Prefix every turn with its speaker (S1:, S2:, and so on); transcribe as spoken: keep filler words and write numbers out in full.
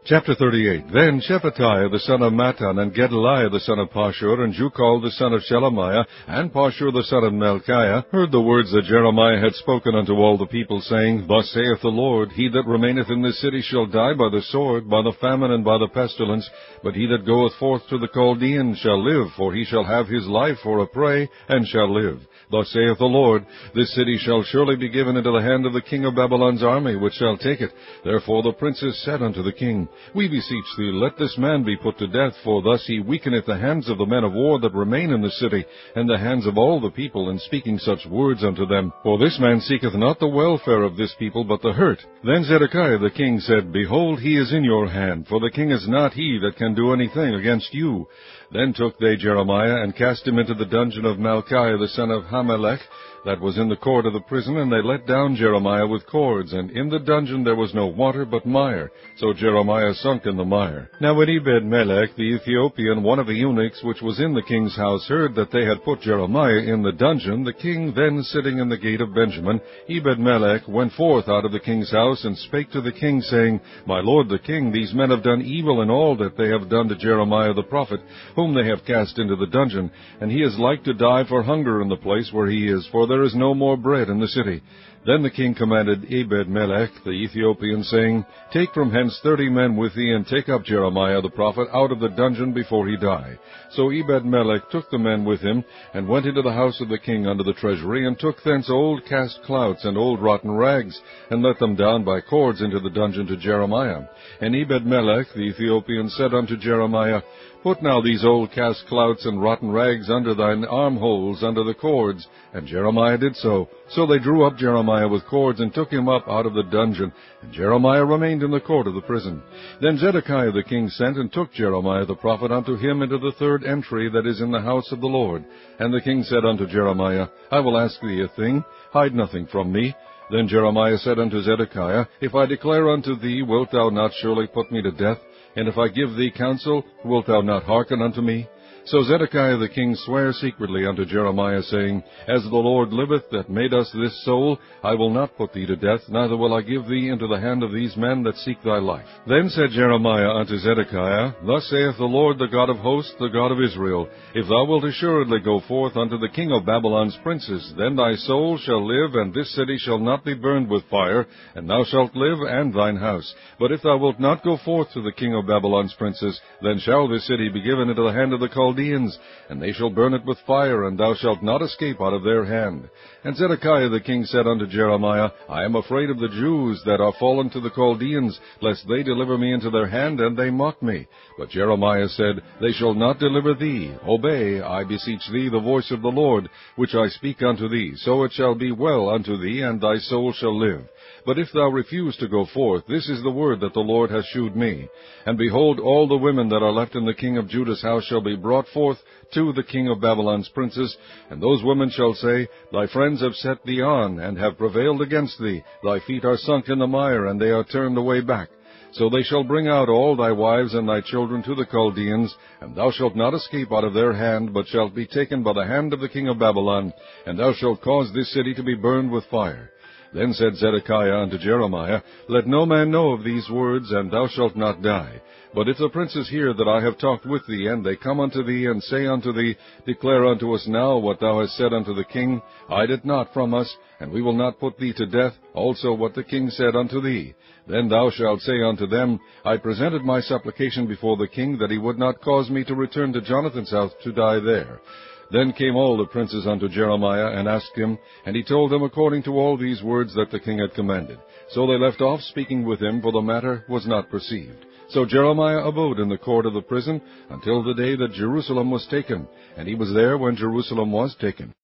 S1: Chapter thirty-eight. Then Shephatiah the son of Mattan, and Gedaliah the son of Pashur, and Jucal the son of Shelemiah, and Pashur the son of Melchiah, heard the words that Jeremiah had spoken unto all the people, saying, Thus saith the Lord, He that remaineth in this city shall die by the sword, by the famine, and by the pestilence, but he that goeth forth to the Chaldeans shall live, for he shall have his life for a prey, and shall live. Thus saith the Lord, This city shall surely be given into the hand of the king of Babylon's army, which shall take it. Therefore the princes said unto the king, We beseech thee, let this man be put to death, for thus he weakeneth the hands of the men of war that remain in the city, and the hands of all the people, in speaking such words unto them. For this man seeketh not the welfare of this people, but the hurt. Then Zedekiah the king said, Behold, he is in your hand, for the king is not he that can do anything against you. Then took they Jeremiah, and cast him into the dungeon of Malchiah the son of Hamelech, that was in the court of the prison, and they let down Jeremiah with cords, and in the dungeon there was no water but mire. So Jeremiah sunk in the mire. Now when Ebed-melech the Ethiopian, one of the eunuchs which was in the king's house, heard that they had put Jeremiah in the dungeon, the king then sitting in the gate of Benjamin, Ebed-melech went forth out of the king's house, and spake to the king, saying, My lord the king, these men have done evil in all that they have done to Jeremiah the prophet, whom they have cast into the dungeon, and he is like to die for hunger in the place where he is, for there is no more bread in the city. Then the king commanded Ebed-melech the Ethiopian, saying, Take from hence thirty men with thee, and take up Jeremiah the prophet out of the dungeon before he die. So Ebed-melech took the men with him, and went into the house of the king under the treasury, and took thence old cast clouts and old rotten rags, and let them down by cords into the dungeon to Jeremiah. And Ebed-melech the Ethiopian said unto Jeremiah, Put now these old cast clouts and rotten rags under thine armholes, under the cords. And Jeremiah did so. So they drew up Jeremiah with cords, and took him up out of the dungeon. And Jeremiah remained in the court of the prison. Then Zedekiah the king sent, and took Jeremiah the prophet unto him into the third entry that is in the house of the Lord. And the king said unto Jeremiah, I will ask thee a thing, hide nothing from me. Then Jeremiah said unto Zedekiah, If I declare unto thee, wilt thou not surely put me to death? And if I give thee counsel, wilt thou not hearken unto me? So Zedekiah the king sware secretly unto Jeremiah, saying, As the Lord liveth, that made us this soul, I will not put thee to death, neither will I give thee into the hand of these men that seek thy life. Then said Jeremiah unto Zedekiah, Thus saith the Lord, the God of hosts, the God of Israel, If thou wilt assuredly go forth unto the king of Babylon's princes, then thy soul shall live, and this city shall not be burned with fire, and thou shalt live, and thine house. But if thou wilt not go forth to the king of Babylon's princes, then shall this city be given into the hand of the Chaldeans, and they shall burn it with fire, and thou shalt not escape out of their hand. And Zedekiah the king said unto Jeremiah, I am afraid of the Jews that are fallen to the Chaldeans, lest they deliver me into their hand, and they mock me. But Jeremiah said, They shall not deliver thee. Obey, I beseech thee, the voice of the Lord, which I speak unto thee. So it shall be well unto thee, and thy soul shall live. But if thou refuse to go forth, this is the word that the Lord hath shewed me. And behold, all the women that are left in the king of Judah's house shall be brought forth to the king of Babylon's princes, and those women shall say, Thy friends have set thee on, and have prevailed against thee. Thy feet are sunk in the mire, and they are turned away back. So they shall bring out all thy wives and thy children to the Chaldeans, and thou shalt not escape out of their hand, but shalt be taken by the hand of the king of Babylon, and thou shalt cause this city to be burned with fire. Then said Zedekiah unto Jeremiah, Let no man know of these words, and thou shalt not die. But if the princes hear that I have talked with thee, and they come unto thee, and say unto thee, Declare unto us now what thou hast said unto the king, hide it not from us, and we will not put thee to death, also what the king said unto thee. Then thou shalt say unto them, I presented my supplication before the king, that he would not cause me to return to Jonathan's house to die there. Then came all the princes unto Jeremiah, and asked him, and he told them according to all these words that the king had commanded. So they left off speaking with him, for the matter was not perceived. So Jeremiah abode in the court of the prison until the day that Jerusalem was taken, and he was there when Jerusalem was taken.